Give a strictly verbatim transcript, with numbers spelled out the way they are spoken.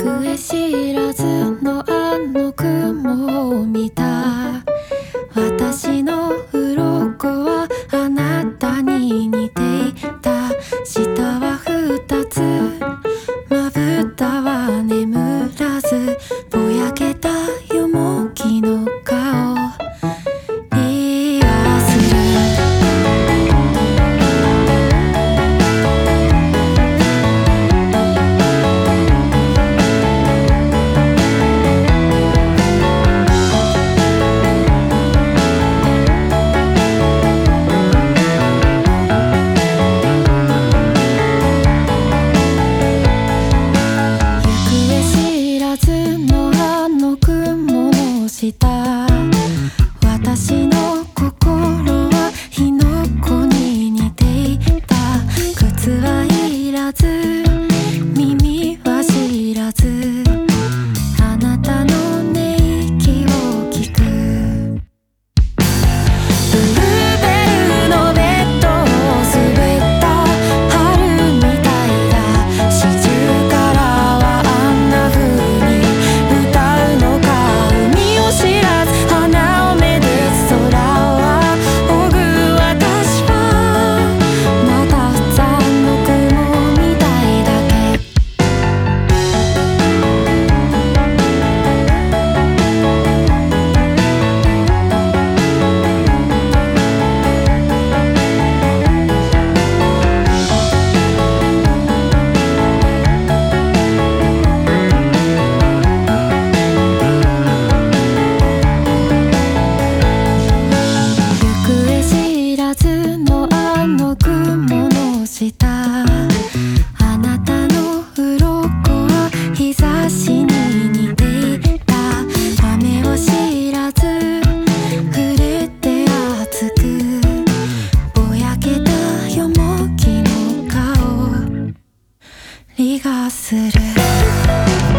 行方知らずのあの雲を見た。私の鱗はあなたに似ていた。舌は二つ、まぶたは眠らず、ぼやけたよもぎの顔言い忘れ。私の心は火の粉に似ていた。靴はいらず、耳は知らず、あなたの寝息を聞く。ブルーベルのベッドを滑った春みたいだ。シジュウカラはあんな風に歌うのか。海を知らず花をめで空は追う。私はまたふたの雲みたいだけ。行方知らずのあの雲の下、あなたの鱗は日差しに似ていた。雨を知らず触れて熱く、ぼやけたよもぎの香りがする。